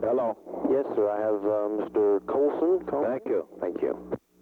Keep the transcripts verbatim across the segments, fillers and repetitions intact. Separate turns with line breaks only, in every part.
Hello.
Yes, sir. I have uh, Mister Colson calling.
Thank you.
Thank you.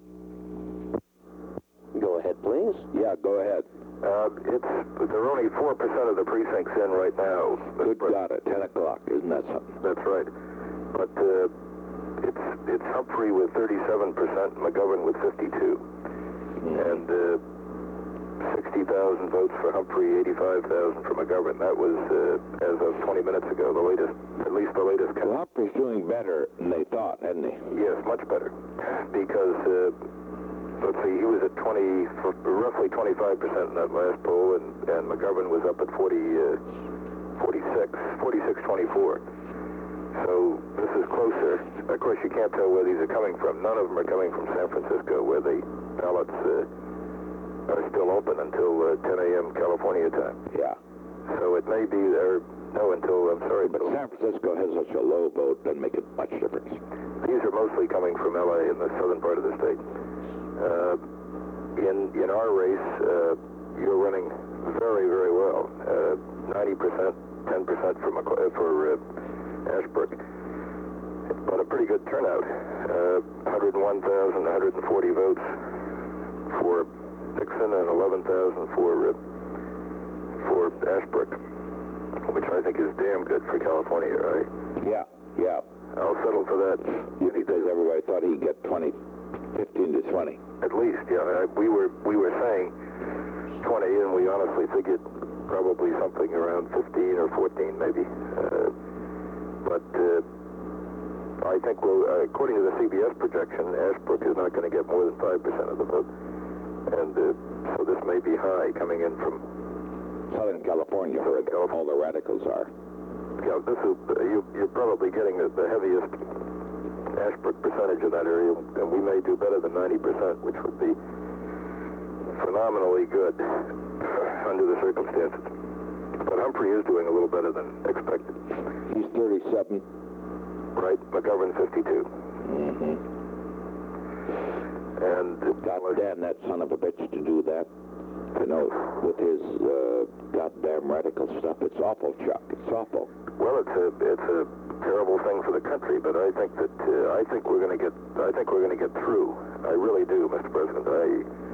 Go ahead, please.
Yeah, go ahead.
Uh, it's there are only four percent of the precincts in right now.
Good God, at ten o'clock, isn't that something?
That's right. But uh, it's it's Humphrey with thirty-seven percent, McGovern with fifty-two, mm. and uh, sixty thousand votes for Humphrey, eighty-five thousand for McGovern. That was uh, as of twenty minutes ago, the latest, at least the latest.
Well, Humphrey's doing better than they thought, hasn't he?
Yes, much better, because. Uh, Let's see, he was at twenty, roughly twenty-five percent in that last poll, and, and McGovern was up at forty, uh, forty-six, forty-six twenty-four. So this is closer. Of course, you can't tell where these are coming from. None of them are coming from San Francisco, where the ballots uh, are still open until uh, ten a m California time.
Yeah.
So it may be there, no, until, I'm sorry,
but San Francisco has such a low vote, doesn't make it much difference.
These are mostly coming from L A in the southern part of the state. Uh, in in our race, uh, you're running very, very well. Uh, ninety percent, ten percent for, McC for uh, Ashbrook. But a pretty good turnout. Uh, one hundred one thousand, one hundred forty votes for Nixon and eleven thousand for, uh, for Ashbrook, which I think is damn good for California, right?
Yeah, yeah.
I'll settle for that.
Because everybody thought he'd get twenty, fifteen to twenty.
At least, yeah. We were we were saying twenty, and we honestly figured probably something around fifteen or fourteen, maybe. Uh, but uh, I think we'll, uh, according to the C B S projection, Ashbrook is not going to get more than five percent of the vote, and uh, so this may be high coming in from
Southern California, where all the radicals are.
Yeah, this is uh, you, you're probably getting the, the heaviest Ashbrook percentage in that area, and we may do better than ninety percent, which would be phenomenally good under the circumstances. But Humphrey is doing a little better than expected.
He's thirty-seven.
Right, McGovern fifty-two.
Mm-hmm.
And
God damn that son of a bitch to do that. You know, with his uh, goddamn radical stuff. It's awful, Chuck. It's awful.
Well, it's a it's a terrible thing for the country, but I think that uh, I think we're going to get I think we're going to get through. I really do, Mister President. I.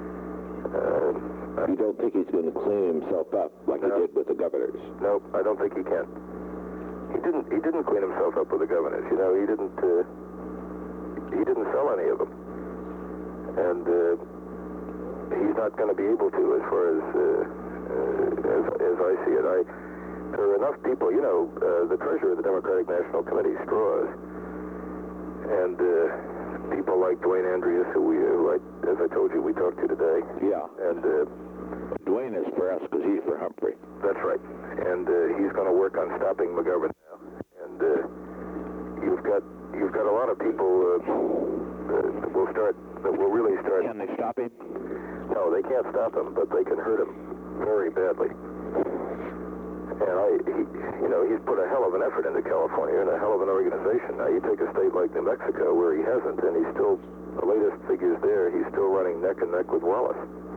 Uh,
you don't think he's going to clean himself up like
no,
he did with the governors?
No, I don't think he can. He didn't. He didn't clean himself up with the governors. You know, he didn't. Uh, he didn't sell any of them, and uh, he's not going to be able to, as far as uh, uh, as, as I see it. I. There are enough people, you know, uh, the treasurer of the Democratic National Committee, Strauss, and uh, people like Dwayne Andreas, who we, who I, as I told you, we talked to today.
Yeah.
And uh,
Dwayne is for us because he's for Humphrey.
That's right. And uh, he's going to work on stopping McGovern now. And uh, you've got you've got a lot of people uh, uh, that will start that will really start.
Can they stop him?
No, they can't stop him, but they can hurt him very badly. And I, he, you know, he's put a hell of an effort into California and a hell of an organization. Now, you take a state like New Mexico where he hasn't, and he's still, the latest figures there, he's still running neck and neck with Wallace.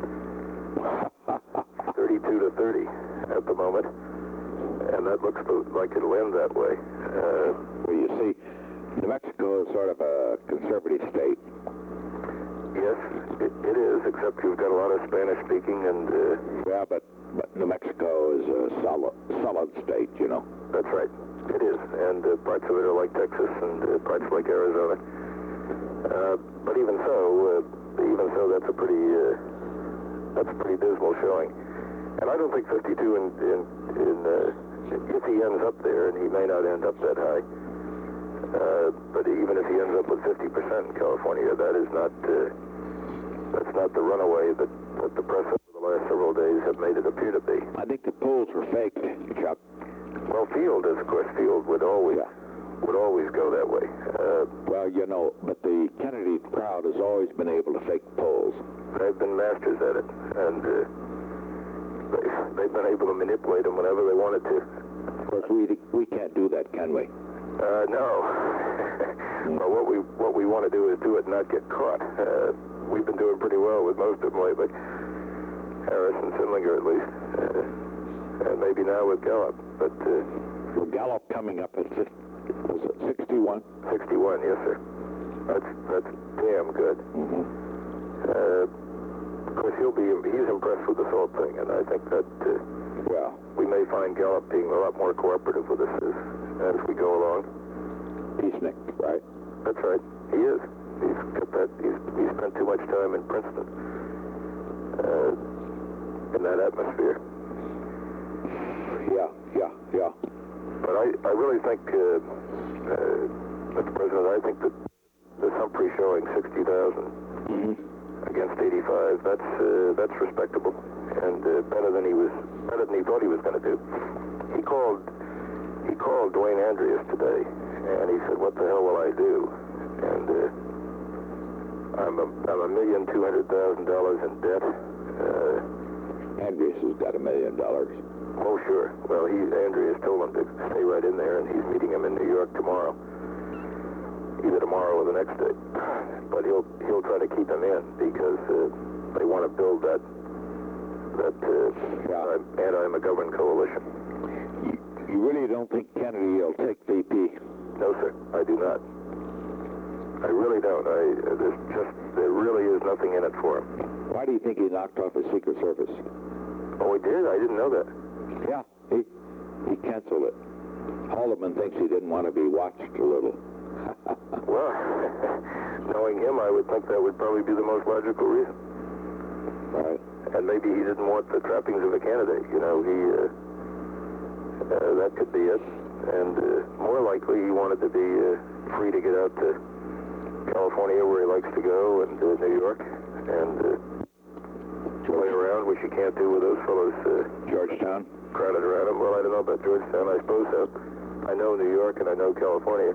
thirty-two to thirty at the moment, and that looks like it'll end that way. Uh,
well, you see, New Mexico is sort of a conservative state.
Yes, it, it is, except you've got a lot of Spanish-speaking and... Uh,
yeah, but... But New Mexico is a solid, solid state, you know.
That's right. It is. And uh, parts of it are like Texas and uh, parts like Arizona. Uh, but even so, uh, even so, that's a pretty, uh, that's a pretty dismal showing. And I don't think fifty-two in, in, in uh, if he ends up there, and he may not end up that high, uh, but even if he ends up with fifty percent in California, that is not, uh, that's not the runaway that, that the press last several days have made it appear to be.
I think the polls were faked, Chuck.
Well, Field is, of course, Field would always yeah. would always go that way. Uh,
well, you know, but the Kennedy crowd has always been able to fake polls.
They've been masters at it, and uh, they, they've been able to manipulate them whenever they wanted to.
Of course, we we can't do that, can we?
Uh, no. Well, what we what we want to do is do it and not get caught. Uh, we've been doing pretty well with most of them lately. Harris and Sindlinger, at least, uh, and maybe now with Gallup. But uh,
well, Gallup coming up at was it sixty-one
one, yes, sir. That's that's damn good.
Mm-hmm.
Uh, of course, he'll be he's impressed with this whole thing, and I think that uh,
Well,
we may find Gallup being a lot more cooperative with us as, as we go along.
peacenik, right?
That's right. He is. He's got that. He's, he spent too much time in Princeton, uh, in that atmosphere.
Yeah, yeah, yeah.
But I, I really think, uh, uh, Mister President, I think that the Humphrey showing sixty thousand
Mm-hmm.
against eighty-five, that's uh, that's respectable, and uh, better than he was, better than he thought he was going to do. He called, he called Dwayne Andreas today, and he said, "What the hell will I do?" And uh, I'm a I'm a million two hundred thousand dollars in debt. Uh,
Andreas has got a million dollars.
oh sure. Well, he Andreas told him to stay right in there, and he's meeting him in New York tomorrow. Either tomorrow or the next day, but he'll he'll try to keep him in because uh, they want to build that that uh,
Yeah.
anti-McGovern coalition.
You, you really don't think Kennedy will take V P?
No, sir, I do not. I really don't. I uh, there's just there really is nothing in it for him.
Why do you think he knocked off his Secret Service?
Oh, he did? I didn't know that.
Yeah, he he canceled it. Haldeman thinks he didn't want to be watched a little.
Well, knowing him, I would think that would probably be the most logical reason.
Right.
And maybe he didn't want the trappings of a candidate. You know, he uh, uh, that could be it. And uh, more likely, he wanted to be uh, free to get out to California, where he likes to go, and uh, New York, and uh, play around, which you can't do with those fellows uh,
Georgetown?
crowded around him. Well, I don't know about Georgetown. I suppose so. I know New York, and I know California,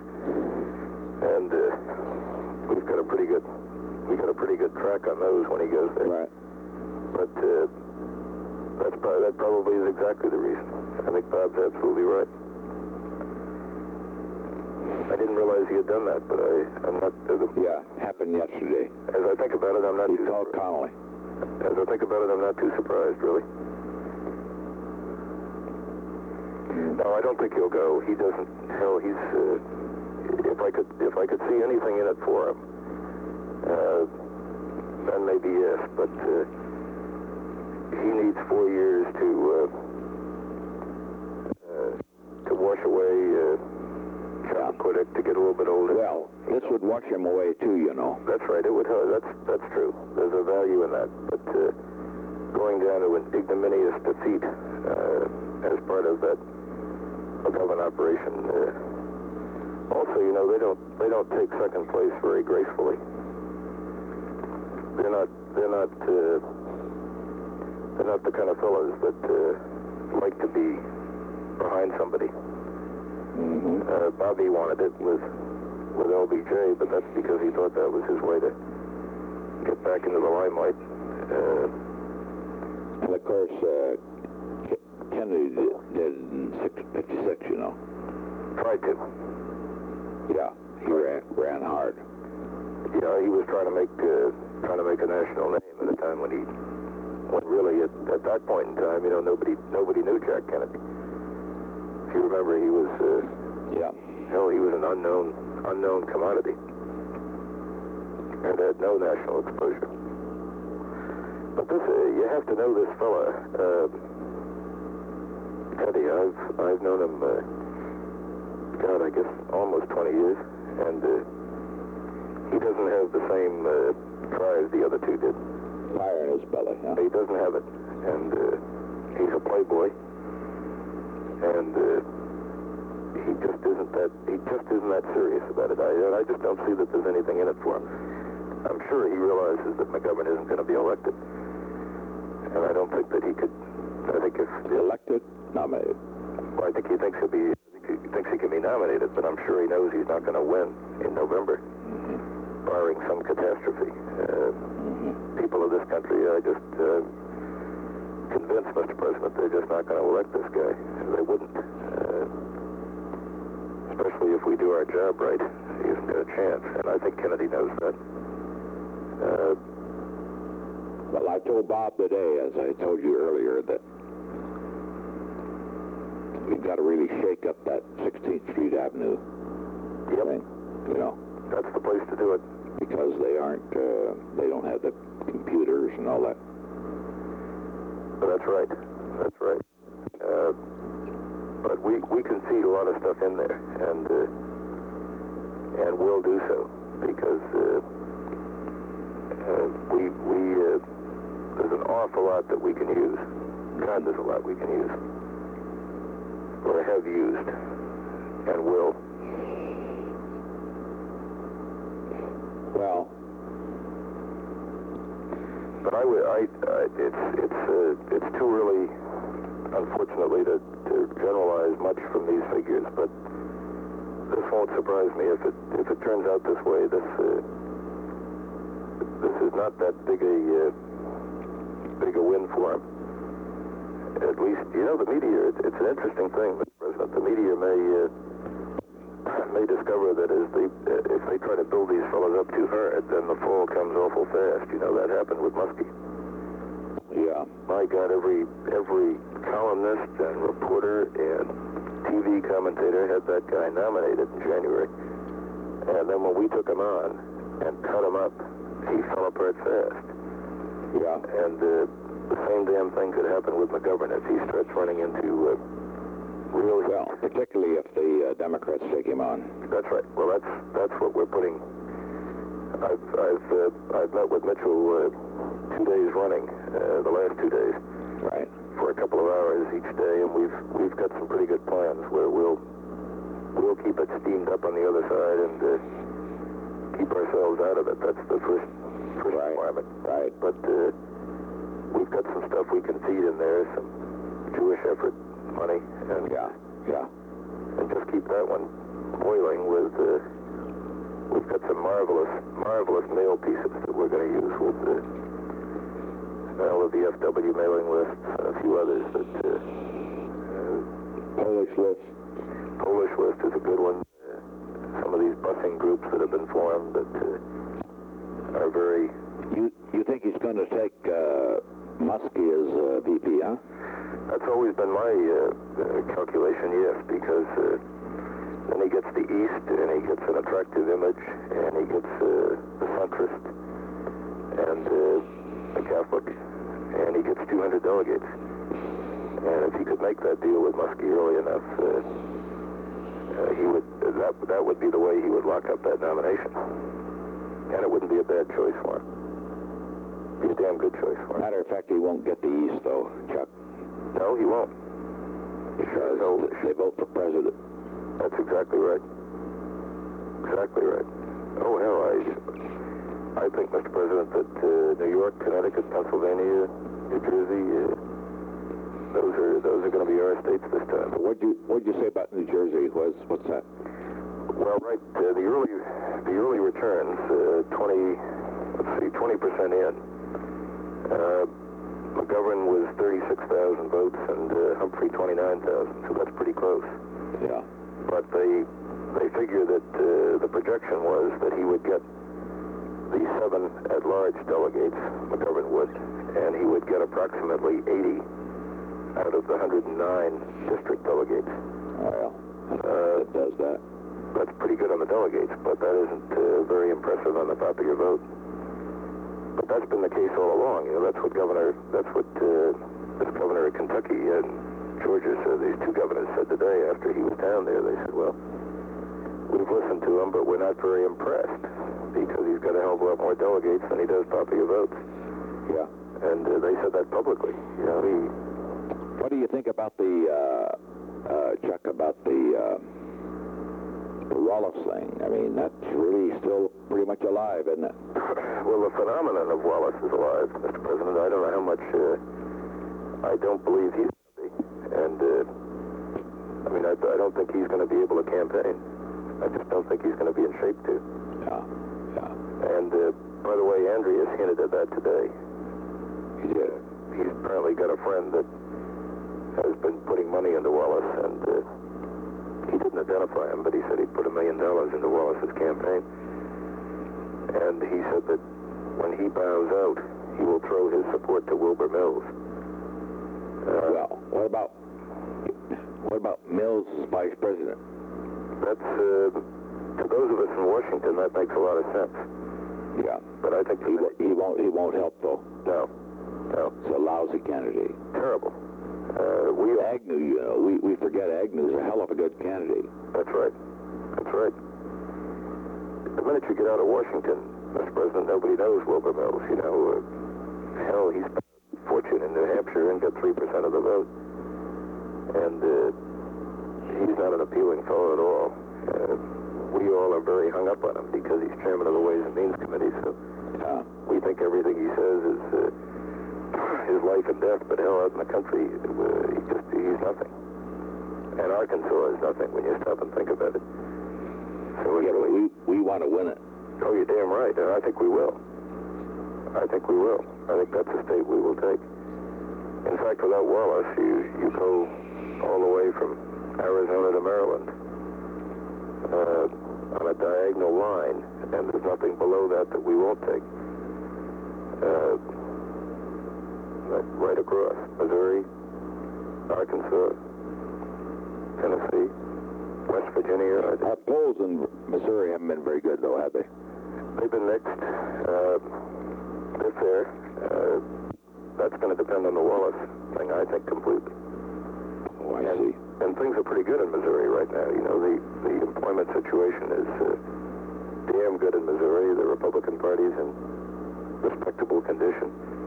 and uh, we've got a pretty good we got a pretty good track on those when he goes there.
Right.
But uh, that's probably, that probably is exactly the reason. I think Bob's absolutely right. I didn't realize he had done that, but I, I'm not. Uh,
Yeah, happened yesterday.
as I think about it, I'm not
He
too.
called Connolly.
As I think about it, I'm not too surprised, really. No, I don't think he'll go. He doesn't. Hell, he's. Uh, if I could, if I could see anything in it for him, uh, then maybe yes. But uh, he needs four years to uh, uh, to wash away uh, Chappaquiddick, to get a little bit older.
Well, this would wash him away too, you know.
That's right. It would. Uh, that's that's true. There's a value in that. But uh, going down to an ignominious defeat uh, as part of that McGovern operation. Uh, also, you know, they don't they don't take second place very gracefully. They're not they're not uh, they're not the kind of fellows that uh, like to be behind somebody.
Mm-hmm.
Uh, Bobby wanted it with with L B J, but that's because he thought that was his way to get back into the limelight. Uh,
And of course, uh, K- Kennedy did, did in fifty-six, you know.
tried to.
Yeah, he ran, ran hard.
You know, he was trying to make uh, trying to make a national name at a time when he, when really at, at that point in time, you know, nobody nobody knew Jack Kennedy. If you remember, he was uh,
Yeah.
hell, he was an unknown unknown commodity and had no national exposure. But this, uh, you have to know this fella, uh, Teddy. I've I've known him, uh, God, I guess almost twenty years, and uh, he doesn't have the same uh, drive the other two did.
Fire in his belly, huh?
He doesn't have it, and uh, he's a playboy, and uh, he just isn't that. He just isn't that serious about it. I, I just don't see that there's anything in it for him. I'm sure he realizes that McGovern isn't going to be elected, and I don't think that he could. I think if
Elected, nominated.
well, I think he thinks he'll be. I think he thinks he can be nominated, but I'm sure he knows he's not going to win in November,
Mm-hmm.
barring some catastrophe. Uh,
Mm-hmm.
people of this country, I just uh, convinced, Mister President, they're just not going to elect this guy. They wouldn't. Uh, especially if we do our job right, he isn't got a chance. And I think Kennedy knows that. Uh,
Well, I told Bob today, as I told you earlier, that we've got to really shake up that sixteenth Street Avenue
yep.
thing, you know. because they aren't, uh, they don't have the computers and all that.
That's right. That's right. Uh, but we we concede a lot of stuff in there, and uh, and will do so because uh, uh, we we uh, there's an awful lot that we can use. God, there's a lot we can use, or have used, and will.
Well,
but I would I, I it's it's uh, it's too early, unfortunately, to, to generalize much from these figures. But this won't surprise me if it if it turns out this way. This uh, this is not that big a uh, big a win for him. At least, you know, the media. It, it's an interesting thing, Mister President. The media may uh, may discover that as they uh, if they try to build these fellows up too hard, then the fall comes awful fast. You know, that happened with Muskie.
yeah.
My God, every every columnist and reporter and T V commentator had that guy nominated in January. And then when we took him on and cut him up, he fell apart fast.
Yeah.
And uh, the same damn thing could happen with McGovern if he starts running into uh, really...
Well, particularly if the uh, Democrats take him on.
That's right. Well, that's that's what we're putting... I've I've uh, I've met with Mitchell uh, two days running, uh, the last two days,
Right.
for a couple of hours each day, and we've we've got some pretty good plans where we'll we'll keep it steamed up on the other side and uh, keep ourselves out of it. That's the first first
Right.
requirement.
Right.
But uh, we've got some stuff we can feed in there, some Jewish effort money, and
Yeah. Yeah.
and just keep that one boiling with. Uh, we've got some marvelous marvelous mail pieces that we're going to use with. Uh, all of the F W mailing lists and a few others that uh, uh,
Polish list.
Polish list is a good one. Uh, some of these busing groups that have been formed that uh, are very...
You you think he's going to take uh, Muskie as uh, V P, huh?
That's always been my uh, uh, calculation, yes, because uh, then he gets the East and he gets an attractive image and he gets uh, the centrist and uh, the Catholic, and he gets two hundred delegates. And if he could make that deal with Muskie early enough, uh, uh, he would uh, that that would be the way he would lock up that nomination, and it wouldn't be a bad choice for him. Be a damn good choice for him.
Matter of fact, he won't get the East, though, Chuck,
No, he won't.
because
No.
they vote for president.
That's exactly right. Exactly right. Oh hell, I I think, Mister President, that uh, New York, Connecticut, Pennsylvania, New Jersey, uh, those are those are going to be our states this time.
What'd you What'd you say about New Jersey? What's What's that?
Well, right, uh, the early the early returns, uh, twenty, let's see, twenty percent in. Uh, McGovern was thirty-six thousand votes, and uh, Humphrey twenty-nine thousand. So that's pretty close.
Yeah.
But they they figure that uh, the projection was that he would get the seven at-large delegates, McGovern would, and he would get approximately eighty out of the one hundred nine district delegates.
Well,
Uh,
it does that.
That's pretty good on the delegates, but that isn't uh, very impressive on the popular vote. But that's been the case all along. You know, that's what Governor, that's what uh, this governor of Kentucky and Georgia said. These two governors said today after he was down there. They said, "Well, we've listened to him, but we're not very impressed because he's got a hell of a lot more delegates than he does popular votes."
Yeah.
And uh, they said that publicly. You know, he.
What do you think about the uh, uh, Chuck? About the uh, the Wallace thing? I mean, that's really still pretty much alive, isn't it?
Well, the phenomenon of Wallace is alive, Mister President. I don't know how much. Uh, I don't believe he's going to be, and uh, I mean, I, I don't think he's going to be able to campaign. I just don't think he's going to be in shape to.
Yeah. Yeah.
And uh, by the way, Andreas hinted at that today.
He did.
He's apparently got a friend that has been putting money into Wallace, and uh, he didn't identify him, but he said he'd put a million dollars into Wallace's campaign. And he said that when he bows out, he will throw his support to Wilbur Mills. Uh,
Well, what about what about Mills as vice president?
That's, uh, to those of us in Washington, that makes a lot of sense.
Yeah.
But I think
he, w- he won't. He won't help though.
No, no.
It's a lousy candidate.
Terrible. Uh, we
Agnew, you know, we, we forget Agnew's a hell of a good candidate.
That's right. That's right. The minute you get out of Washington, Mister President, nobody knows Wilbur Mills. You know, uh, hell, he spent a fortune in New Hampshire and got three percent of the vote. And uh, he's not an appealing fellow at all. Uh, we all are very hung up on him because he's chairman of the Ways and Means Committee. So
Yeah.
we think everything he says is uh, his life and death. But hell, out in the country, uh, he just he's nothing. And Arkansas is nothing when you stop and think about it. So
Yeah, but
really,
we, we want to win it.
oh, you're damn right, and I think we will. I think we will. I think that's a state we will take. In fact, without Wallace, you, you go all the way from Arizona to Maryland uh, on a diagonal line, and there's nothing below that that we won't take. Uh, right, right across Missouri, Arkansas, Tennessee, West Virginia. I think.
Our polls in Missouri haven't been very good, though, have they?
They've been mixed. Uh, they're fair. Uh, that's going to depend on the Wallace thing, I think, completely.
Oh, I
and,
see.
and things are pretty good in Missouri right now. You know, the, the employment situation is uh, damn good in Missouri. The Republican Party's in respectable condition.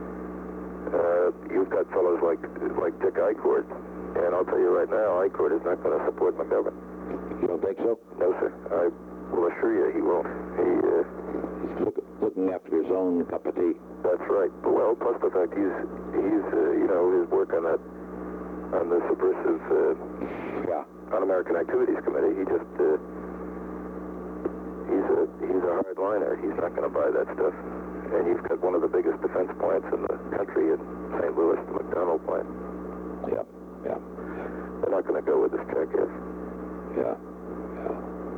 Uh, you've got fellows like like Dick Eichord, and I'll tell you right now, Eichord is not going to support McGovern.
You don't think so?
No, sir. I will assure you he won't. He, uh,
He's look, looking after his own cup of tea.
that's right. Well, plus the fact he's, he's uh, you know, his work on that, on the subversive, uh,
Yeah.
Un-American Activities Committee, he just, uh, he's a, he's a hardliner. He's not going to buy that stuff. And you've got one of the biggest defense plants in the country in Saint Louis, the McDonnell plant.
Yeah. Yeah.
They're not going to go with this jackass.
Yeah. Yeah.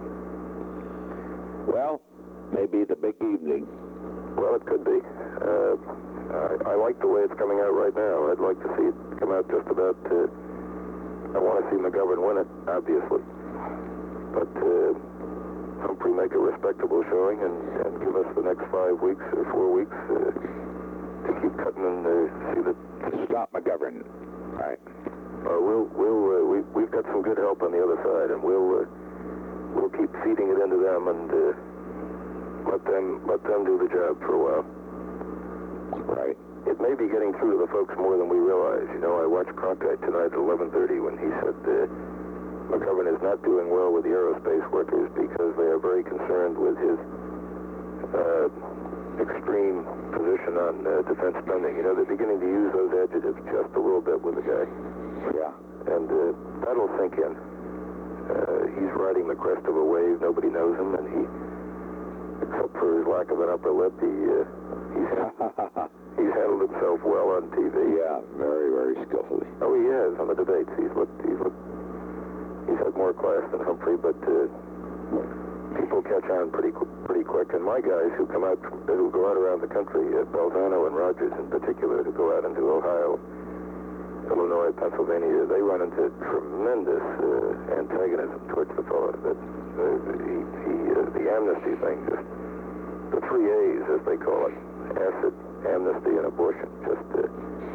Well, maybe the big evening.
Well, it could be. Uh, I, I like the way it's coming out right now. I'd like to see it come out just about, uh, I want to see McGovern win it, obviously. But uh, Humphrey make a respectable showing and, and give us the next five weeks or four weeks uh, to keep cutting and uh, see that...
Stop McGovern. All right.
Uh, we'll, we'll, uh, we, we've got some good help on the other side, and we'll, uh, we'll keep feeding it into them and uh, let them, let them do the job for a while.
Right.
It may be getting through to the folks more than we realize. You know, I watched Cronkite tonight at eleven thirty when he said uh, McGovern is not doing well with the aerospace workers because they are very concerned with his uh, extreme position on uh, defense spending. You know, they're beginning to use those adjectives just a little bit with the guy.
Yeah.
And uh, that'll sink in. Uh, he's riding the crest of a wave. Nobody knows him, and he, except for his lack of an upper lip, he uh, he's, he's handled himself well on T V.
Yeah, very, very skillfully.
Oh, he has on the debates. He's looked, he's looked, he's had more class than Humphrey, but uh, people catch on pretty, pretty quick. And my guys who come out, from, who go out around the country, uh, Belzano and Rogers in particular, who go out into Ohio, Illinois, Pennsylvania, they run into tremendous uh, antagonism towards the fellow. That uh, he, he, uh, the amnesty thing, just the three A's, as they call it, acid, amnesty, and abortion, just uh,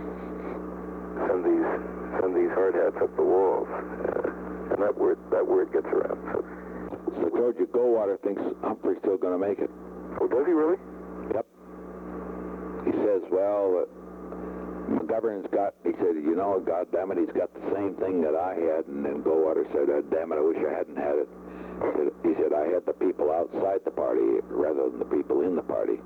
send these send these hard hats up the walls, uh, and that word that word gets around. So,
So I told you, Goldwater thinks Humphrey's still going to make it.
oh, does he really?
Yep. He says, well, uh, McGovern's got, he said, you know, God damn it, he's got the same thing that I had. And then Goldwater said, oh, damn it, I wish I hadn't had it. He said, he said, I had the people outside the party rather than the people in the party.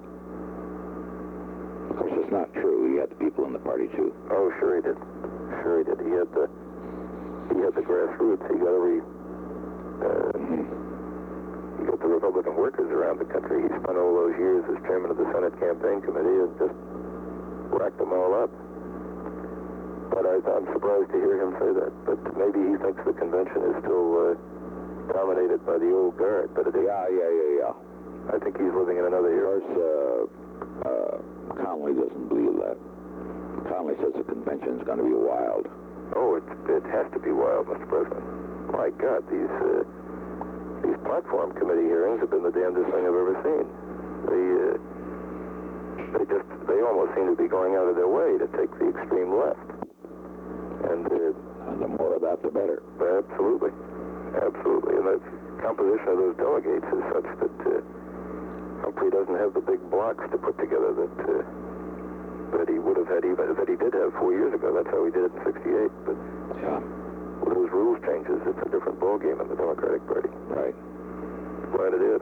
Of course, it's not true. He had the people in the party, too.
Oh, sure he did. Sure he did. He had the he had the grassroots. He got every uh, he got the Republican workers around the country. He spent all those years as chairman of the Senate Campaign Committee and just racked them all up. But I, I'm surprised to hear him say that. But maybe he thinks the convention is still uh, dominated by the old guard. But it,
Yeah, yeah, yeah, yeah.
I think he's living in another
Of
era.
course, uh, uh, Connolly doesn't believe that. Connolly says the convention's going to be wild.
Oh, it, it has to be wild, Mister President. My God, these uh, these platform committee hearings have been the damnedest thing I've ever seen. They, uh, they just, they almost seem to be going out of their way to take the extreme left. And, uh,
And the more of that, the better.
absolutely. Absolutely. And the composition of those delegates is such that uh, Humphrey doesn't have the big blocks to put together that uh, that he would have had, even that he did have four years ago. That's how he did it in sixty-eight. But
Yeah,
with those rules changes, it's a different ballgame in the Democratic Party.
right.
Glad it is.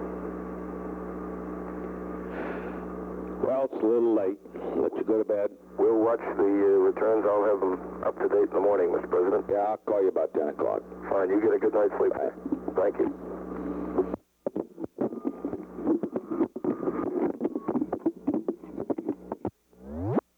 Well, it's a little late. Let you go to bed.
We'll watch the uh, returns. I'll have them up to date in the morning, Mister President.
Yeah, I'll call you about ten o'clock.
Fine. You get a good night's sleep.
Bye.
Thank you.